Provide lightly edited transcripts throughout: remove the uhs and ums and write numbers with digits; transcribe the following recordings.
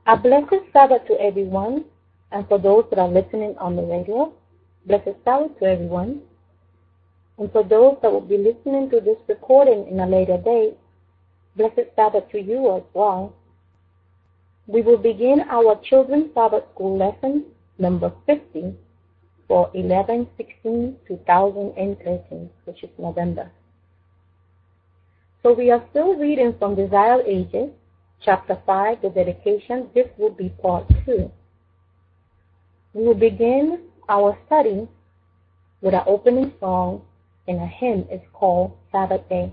A blessed Sabbath to everyone, and for those that are listening on the radio, blessed Sabbath to everyone. And for those that will be listening to this recording in a later date, blessed Sabbath to you as well. We will begin our Children's Sabbath School lesson number 50 for 11/16/2013, which is November. So we are still reading from Desire of Ages, Chapter 5, the dedication. This will be part 2. We will begin our study with our opening song, and a hymn is called Sabbath Day.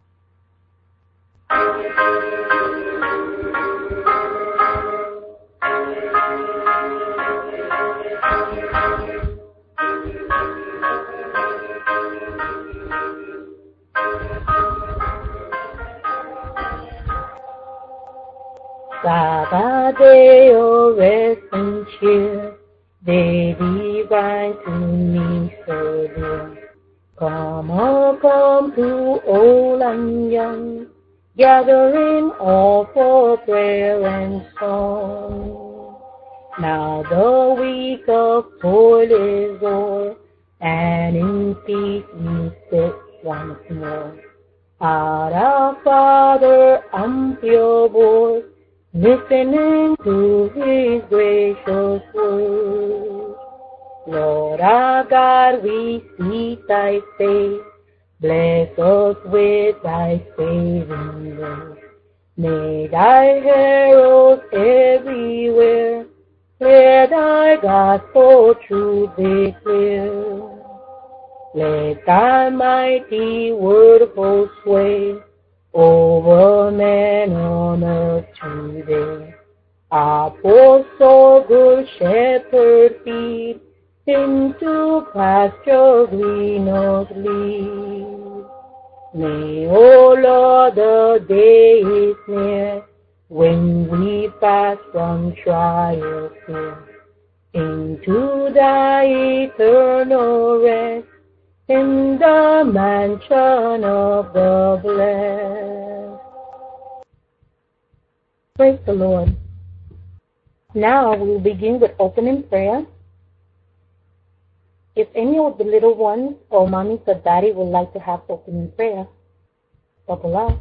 Sabbath day, oh rest and cheer, day divine to me so dear. Come, oh come to old and young, gathering all for prayer and song. Now the week of toil is o'er, and in peace we sit once more. At our Father and pure voice, listening to His gracious word. Lord our God, we seek Thy face. Bless us with Thy saving grace. May Thy heralds everywhere declare Thy gospel truth declare. Let Thy mighty word hold sway over men on earth today. Our poor soul, good shepherd, feed, into pasture greener lead. May, O Lord, the day is near, when we pass from trials here, into Thy eternal rest, in the mansion of the blessed. Praise the Lord. Now we will begin with opening prayer. If any of the little ones or mommy or daddy would like to have opening prayer, buckle up.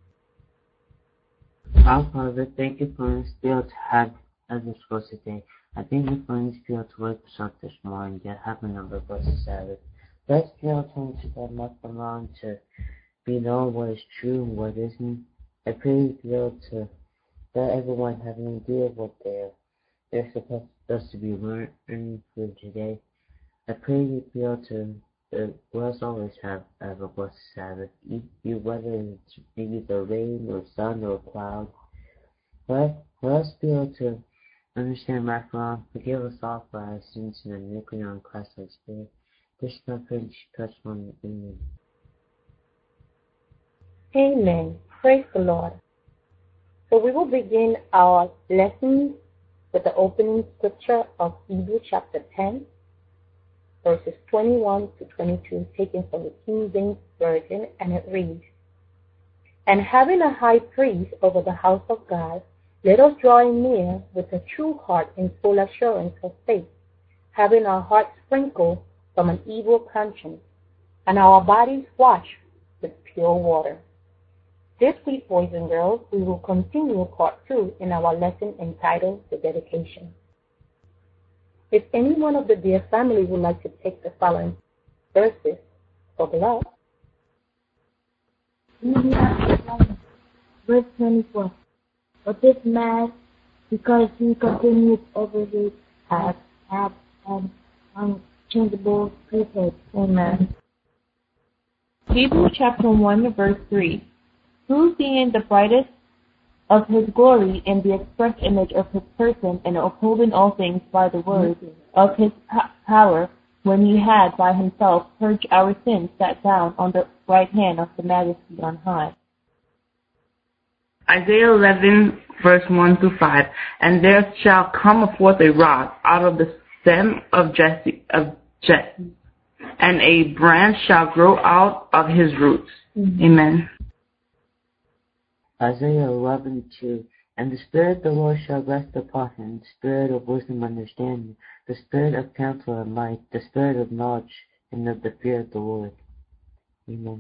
Our Father, thank you for this bill to have as it's supposed today. I thank you for this bill to wake us up this morning, yet have a number of blessed Sabbath. Let's be able to that much along to be known what is true and what isn't. I pray you be able to let everyone have an idea of what they're supposed to be learning for today. I pray you be able to let us always have a blessed Sabbath, whether it's maybe the rain or sun or cloud. Let us be able to understand right from wrong. Forgive us all for our sins and iniquity on Christ our Spirit. This is my prayer, touch one. Amen. Amen. Praise the Lord. So we will begin our lesson with the opening scripture of Hebrews chapter 10, verses 21 to 22, taken from the King James Version, and it reads, And having a high priest over the house of God, let us draw near with a true heart in full assurance of faith, having our hearts sprinkled from an evil conscience, and our bodies washed with pure water. This week, boys and girls, we will continue part 2 in our lesson entitled The Dedication. If any one of the dear family would like to take the following verses for the love. Verse 24. But this man, because he continued over his had an unchangeable priesthood. Amen. Hebrews chapter 1, verse 3. Who, seeing the brightness of His glory and the express image of His person, and upholding all things by the word of His power, when He had by Himself purged our sins, sat down on the right hand of the Majesty on high. Isaiah 11, verse 1 through 5. And there shall come forth a rod out of the stem of Jesse, and a branch shall grow out of his roots. Amen. Isaiah 11:2. And the Spirit of the Lord shall rest upon him, the Spirit of wisdom and understanding, the Spirit of counsel and might, the Spirit of knowledge and of the fear of the Lord. Amen.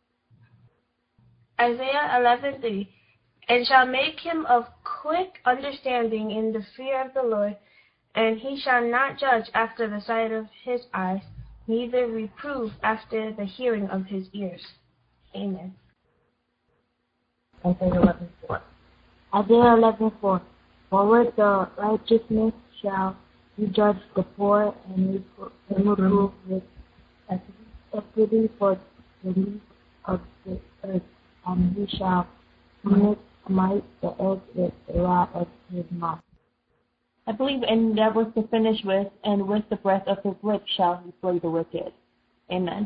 Isaiah 11:3. And shall make him of quick understanding in the fear of the Lord, and he shall not judge after the sight of his eyes, neither reprove after the hearing of his ears. Amen. Isaiah 11:4. Isaiah 11:4. For with the righteousness shall he judge the poor and reprove with equity for the least of the earth, and he shall smite the earth with the rod of his mouth. I believe and that was to finish with, and with the breath of his lips shall he slay the wicked. Amen.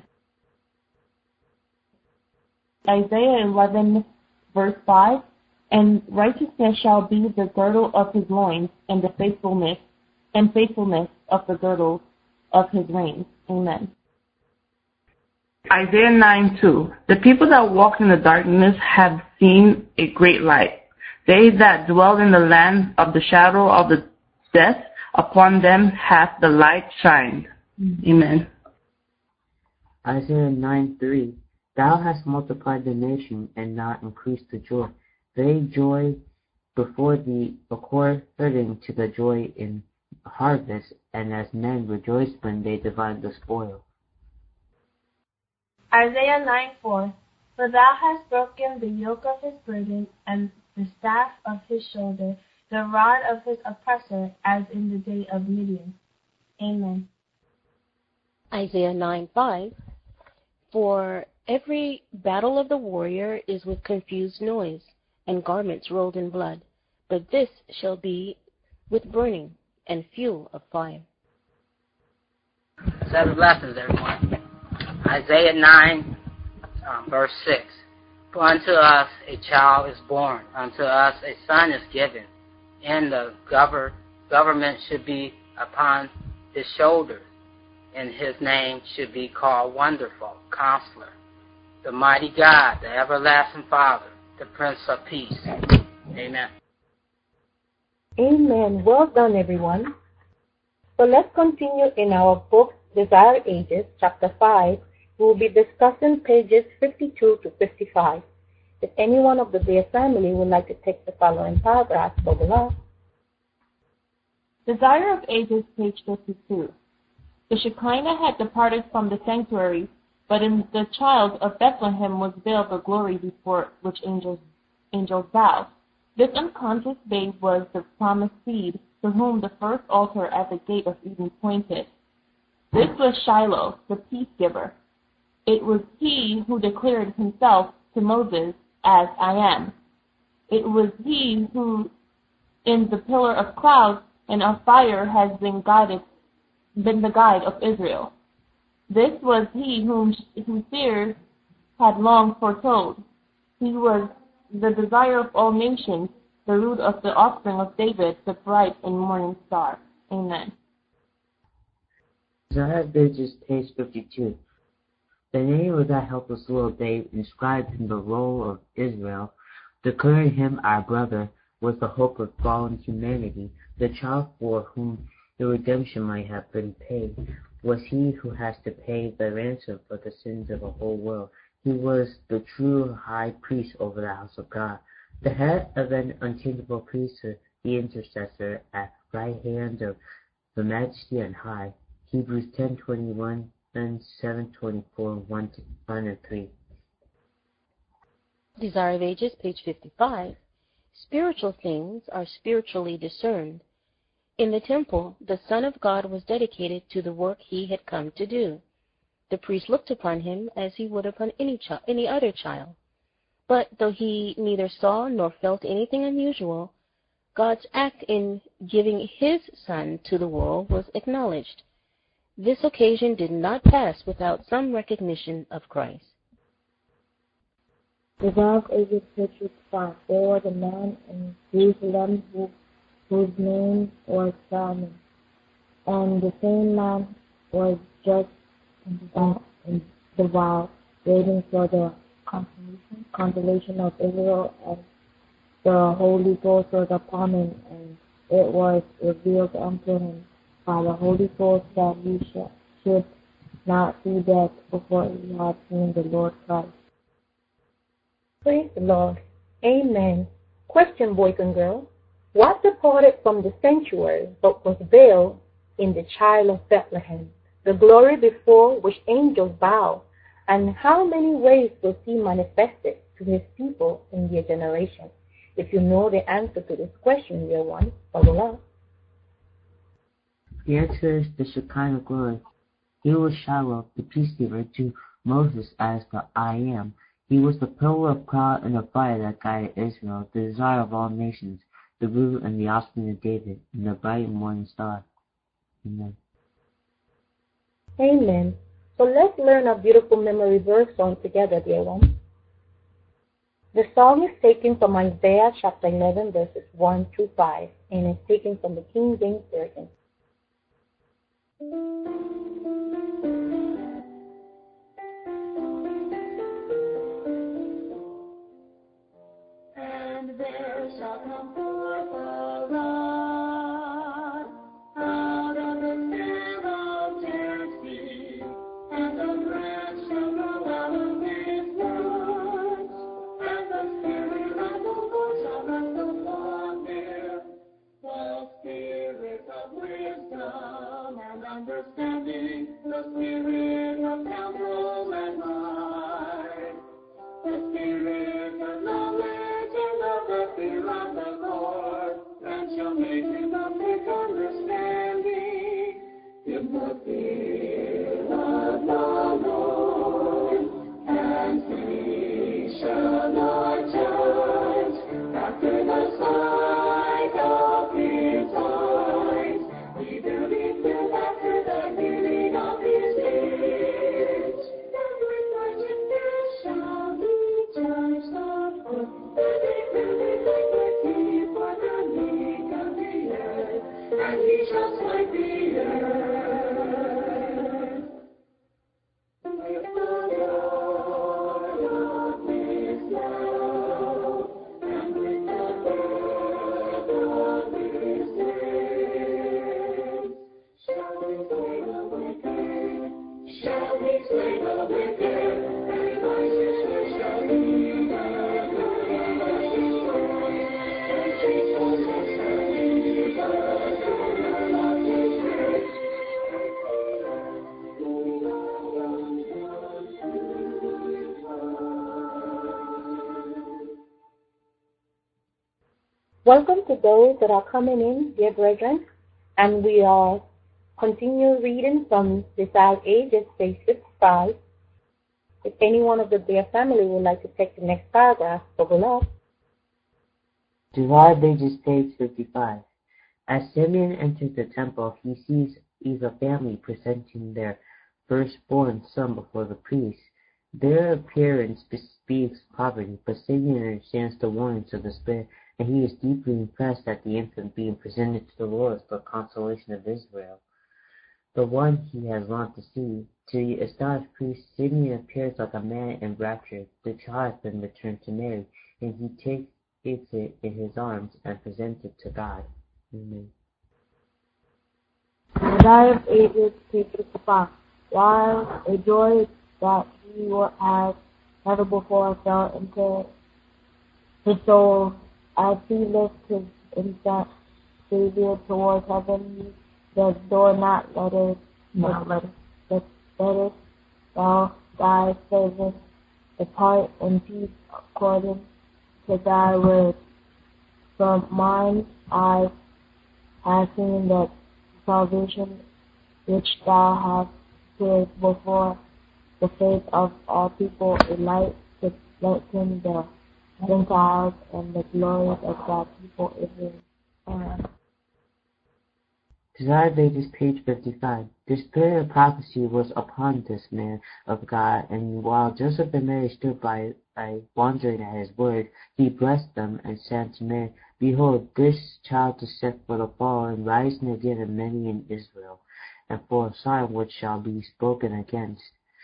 Isaiah 11, verse 5. And righteousness shall be the girdle of his loins, and the faithfulness of the girdle of his reins. Amen. Isaiah 9:2. The people that walk in the darkness have seen a great light. They that dwell in the land of the shadow of the death, upon them hath the light shined. Amen. Isaiah 9:3. Thou hast multiplied the nation, and not increased the joy. They joy before thee according to the joy in harvest, and as men rejoice when they divide the spoil. Isaiah 9:4. For thou hast broken the yoke of his burden, and the staff of his shoulder, the rod of his oppressor, as in the day of Midian. Amen. Isaiah 9:5. For every battle of the warrior is with confused noise, and garments rolled in blood, but this shall be with burning and fuel of fire. 7 lessons, everyone. Isaiah 9, verse 6. For unto us a child is born, unto us a son is given, and the government should be upon his shoulder, and his name should be called Wonderful, Counselor, the Mighty God, the Everlasting Father, the Prince of Peace. Amen. Amen. Well done, everyone. So let's continue in our book, Desire Ages, chapter 5. We will be discussing pages 52 to 55. If anyone of the Bear family would like to take the following paragraphs, go below. Desire of Ages, page 52. The Shekinah had departed from the sanctuary, but in the child of Bethlehem was veiled the glory before which angels bowed. This unconscious babe was the promised seed, to whom the first altar at the gate of Eden pointed. This was Shiloh, the peace giver. It was he who declared himself to Moses as I am. It was he who, in the pillar of cloud and of fire, has been the guide of Israel. This was he whom seers had long foretold. He was the desire of all nations, the root of the offspring of David, the bright and morning star. Amen. Desire of Ages, page 52. The name of that helpless little babe inscribed in the roll of Israel, declaring him our brother, was the hope of fallen humanity. The child for whom the redemption might have been paid was he who has to pay the ransom for the sins of the whole world. He was the true high priest over the house of God, the head of an unchangeable priesthood, the intercessor at right hand of the Majesty on high. Hebrews 10:21 and 7:24, 1 and 3. Desire of Ages, page 55. Spiritual things are spiritually discerned. In the temple, the Son of God was dedicated to the work he had come to do. The priest looked upon him as he would upon any other child. But though he neither saw nor felt anything unusual, God's act in giving his Son to the world was acknowledged. This occasion did not pass without some recognition of Christ. Desire of Ages, page 55. There was a man in Jerusalem whose name was Simon, and the same man was just in the while waiting for the consolation of Israel, and the Holy Ghost was upon him, and it was revealed unto him by the Holy Ghost that he should not see death before he had seen the Lord Christ. Praise the Lord. Amen. Question, boys and girls. What departed from the sanctuary but was veiled in the child of Bethlehem, the glory before which angels bow, and how many ways was he manifested to his people in their generation? If you know the answer to this question, dear one, follow up. The answer is the Shekinah glory. He was Shiloh, the priestly word to Moses as the I Am. He was the pillar of cloud and of fire that guided Israel, the desire of all nations, the root and the offspring of David, and the bright morning star. Amen. Amen. So let's learn a beautiful memory verse song together, dear one. The song is taken from Isaiah chapter 11, verses 1 to 5, and is taken from the King James Version. And there shall come forth a rod out of the stem of Jesse, and the branch shall grow out of his roots, and the Spirit of the Lord shall rest upon him, the Spirit of wisdom and understanding, the Spirit of counsel and might, the Spirit of knowledge and of the fear of the Lord, and shall make him of quick understanding in the fear of the Lord, and he shall not judge after the sight of his eyes, neither be filled after the hearing of his ears, and with righteousness shall be judged of earth, and included iniquity for the meek of the earth, and he shall smite the earth with the rod of his love, and with the breath of his lips. Shall we slay the wicked? Shall we slay the wicked? And righteousness shall lead and goodness destroy, and faithfulness shall lead the children of his grace. Welcome to those that are coming in, dear brethren, and we are continue reading from Desire Ages, page 55. If anyone of the Bear family would like to take the next paragraph, go up. Desire Ages, page 55. As Simeon enters the temple, he sees Eva family presenting their firstborn son before the priest. Their appearance bespeaks poverty, but Simeon understands the warnings of the Spirit, and he is deeply impressed at the infant being presented to the Lord for consolation of Israel, the one he has longed to see. To the astonished priest, Simeon appears like a man enraptured. The child has been returned to Mary, and he takes it in his arms and presents it to God. Amen. Desire of Ages, page 55. While a joy that he had never before fell into his soul, as he lifts his infant Savior towards heaven, he says, "Lord, let it, thou thy servant depart in peace according to thy word. From mine eyes have seen the salvation which thou hast prepared before the face of all people, a light to lighten the Gentiles and the glory of thy people Israel." Amen. Desire of Ages, page 55. The spirit of prophecy was upon this man of God, and while Joseph and Mary stood by wondering at his word, he blessed them and said to Mary, "Behold, this child is set for the fall and rising again of many in Israel, and for a sign which shall be spoken against.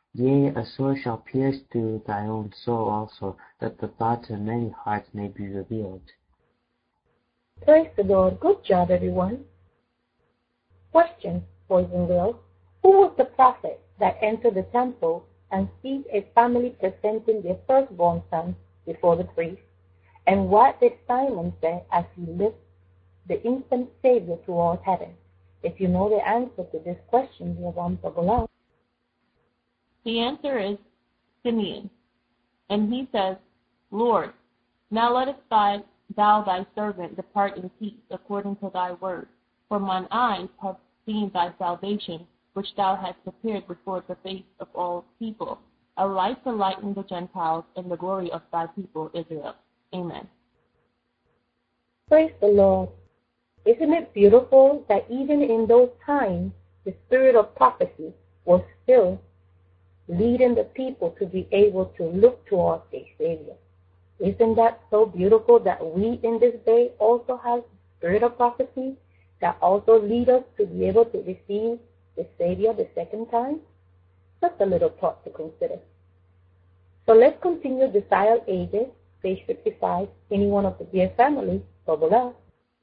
Yea, a sword shall pierce through thy own soul also, that the thoughts of many hearts may be revealed. Praise the Lord. Good job, everyone. Question, boys and girls. Who was the prophet that entered the temple and sees a family presenting their firstborn son before the priest? And what did Simon say as he lifts the infant Savior towards heaven? If you know the answer to this question, you want to go out. The answer is Simeon. And he says, Lord, now lettest thou thy servant depart in peace according to thy word. For mine eyes have seen thy salvation, which thou hast prepared before the face of all people, a light to lighten the Gentiles and the glory of thy people Israel. Amen. Praise the Lord. Isn't it beautiful that even in those times, the spirit of prophecy was still leading the people to be able to look towards a Savior? Isn't that so beautiful that we in this day also have the spirit of prophecy that also lead us to be able to receive the Savior the second time? Just a little thought to consider. So let's continue Desire of Ages, page 55. Anyone of the dear family, bubble up.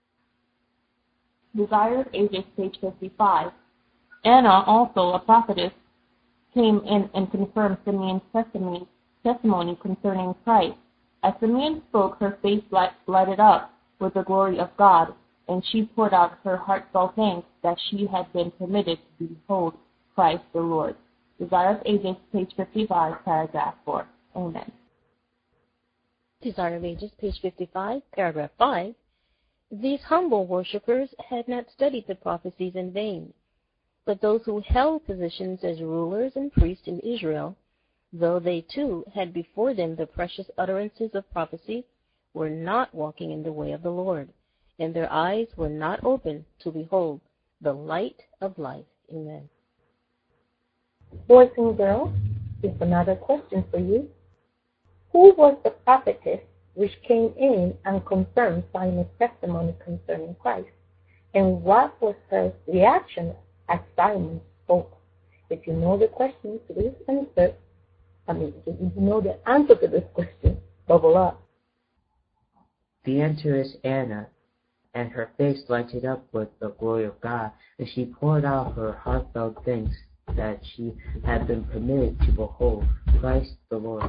Desire of Ages, page 55. Anna, also a prophetess, came in and confirmed Simeon's testimony concerning Christ. As Simeon spoke, her face lighted up with the glory of God, and she poured out her heartfelt thanks that she had been permitted to behold Christ the Lord. Desire of Ages, page 55, paragraph 4. Amen. Desire of Ages, page 55, paragraph 5. These humble worshippers had not studied the prophecies in vain, but those who held positions as rulers and priests in Israel, though they too had before them the precious utterances of prophecy, were not walking in the way of the Lord, and their eyes were not open to behold the light of life. Amen. Boys and girls, here's another question for you. Who was the prophetess which came in and confirmed Simon's testimony concerning Christ? And what was her reaction as Simon spoke? If you know the question to this answer, if you know the answer to this question, bubble up. The answer is Anna, and her face lighted up with the glory of God, and she poured out her heartfelt thanks that she had been permitted to behold Christ the Lord.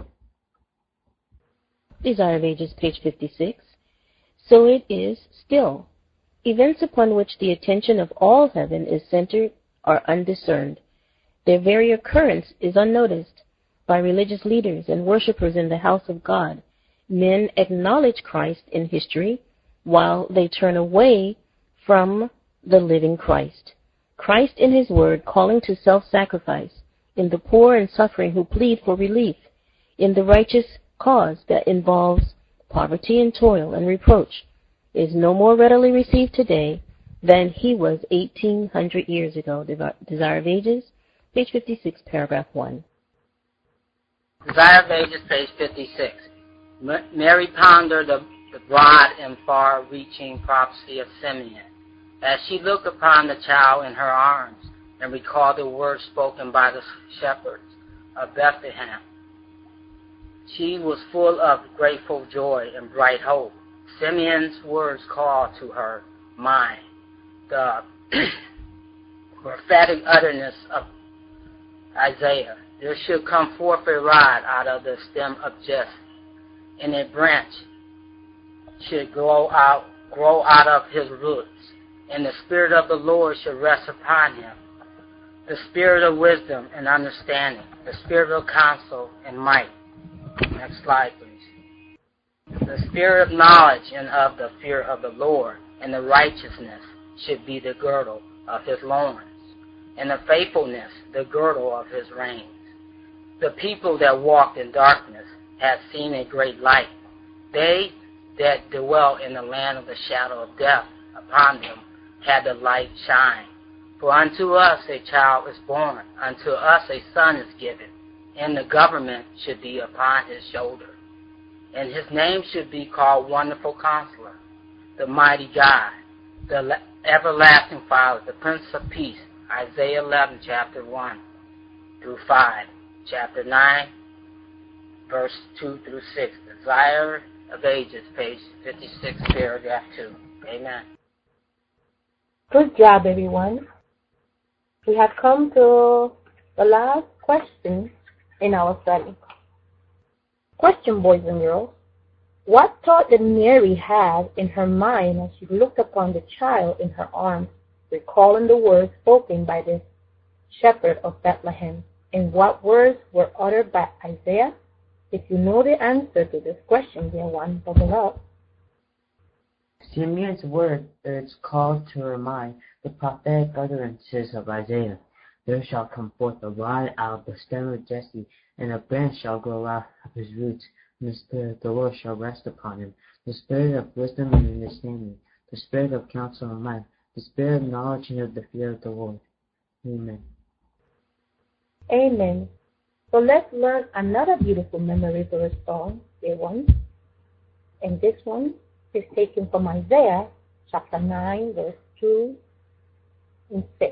Desire of Ages, page 56. So it is still. Events upon which the attention of all heaven is centered are undiscerned. Their very occurrence is unnoticed by religious leaders and worshippers in the house of God. Men acknowledge Christ in history while they turn away from the living Christ. Christ in his word calling to self-sacrifice, in the poor and suffering who plead for relief, in the righteous cause that involves poverty and toil and reproach, is no more readily received today than he was 1,800 years ago. Desire of Ages, page 56, paragraph 1. Desire of Ages, page 56. Mary pondered the broad and far-reaching prophecy of Simeon as she looked upon the child in her arms and recalled the words spoken by the shepherds of Bethlehem. She was full of grateful joy and bright hope. Simeon's words called to her mind the prophetic utterance of Isaiah. There should come forth a rod out of the stem of Jesse, and a branch should grow out of his roots, and the Spirit of the Lord should rest upon him, the Spirit of wisdom and understanding, the Spirit of counsel and might. Next slide, please. The Spirit of knowledge and of the fear of the Lord, and the righteousness should be the girdle of his loins, and the faithfulness the girdle of his reins. The people that walked in darkness had seen a great light. They that dwell in the land of the shadow of death, upon them had the light shine. For unto us a child is born, unto us a son is given, and the government should be upon his shoulder. And his name should be called Wonderful Counselor, the Mighty God, the Everlasting Father, the Prince of Peace. Isaiah 11, chapter 1 through 5. chapter 9, verse 2 through 6. Desire of Ages, page 56, paragraph 2. Amen. Good job, everyone. We have come to the last question in our study. Question, boys and girls. What thought did Mary have in her mind as she looked upon the child in her arms, recalling the words spoken by the shepherd of Bethlehem? And what words were uttered by Isaiah? If you know the answer to this question, dear one, bubble up. Simeon's word is called to remind the prophetic utterances of Isaiah. There shall come forth a rod out of the stem of Jesse, and a branch shall grow out of his roots. And the Spirit of the Lord shall rest upon him, the Spirit of wisdom and understanding, the Spirit of counsel and might, the Spirit of knowledge and of the fear of the Lord. Amen. Amen. So let's learn another beautiful memory verse song, dear ones. And this one is taken from Isaiah chapter 9, verse 2 and 6.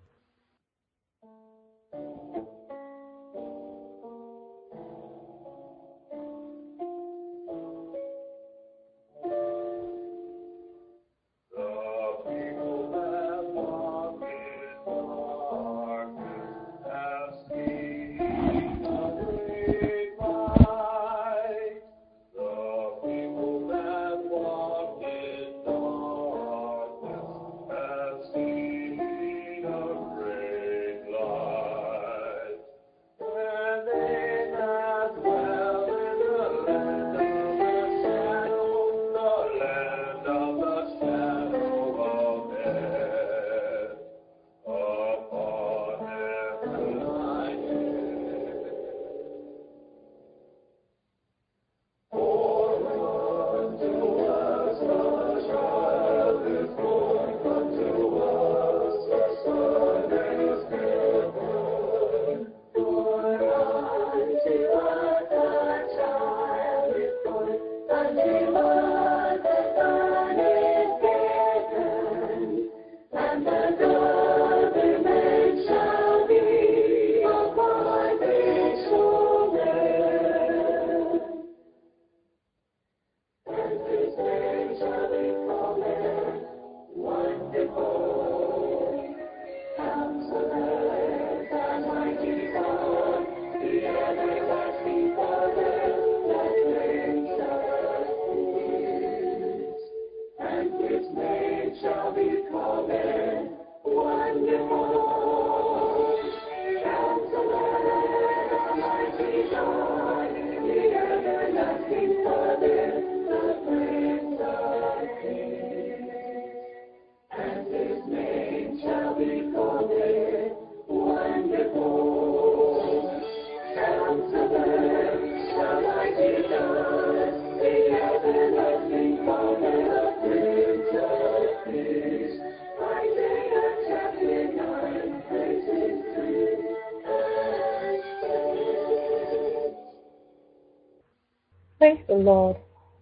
Praise the Lord.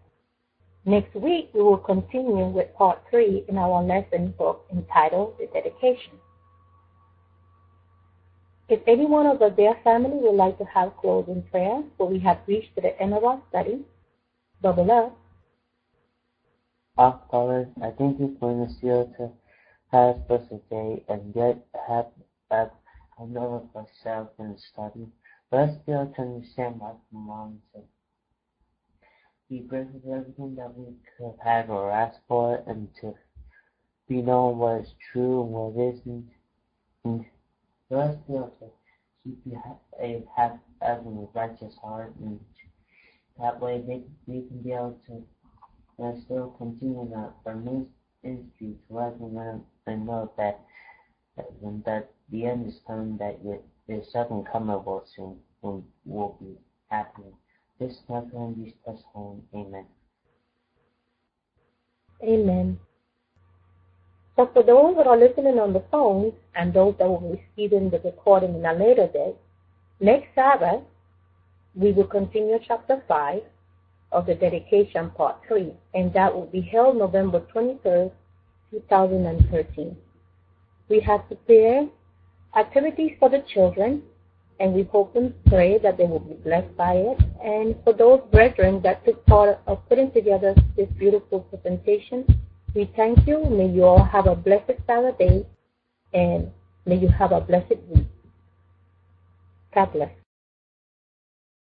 Next week, we will continue with part 3 in our lesson book entitled The Dedication. If anyone of the Bear family would like to have closing prayer, so we have reached to the end of our study, double up. Our Father, I thank you for this year to have us today and yet have a know of ourselves in the study. Let us be able to understand right from wrong. Be grateful for everything that we could have or ask for, and to be known what is true and what isn't. And let us be able to have a righteous heart, and that way we can be able to still continue our ministry to let them know that the end is coming, that your second coming will soon and will be happening. This is my friend, Jesus Christ home. Amen. Amen. So for those that are listening on the phone and those that will be receiving the recording in a later date, next Sabbath, we will continue chapter 5 of the dedication part 3, and that will be held November 23rd, 2013. We have prepared activities for the children and we hope and pray that they will be blessed by it. And for those brethren that took part of putting together this beautiful presentation, we thank you. May you all have a blessed Saturday, and may you have a blessed week. God bless.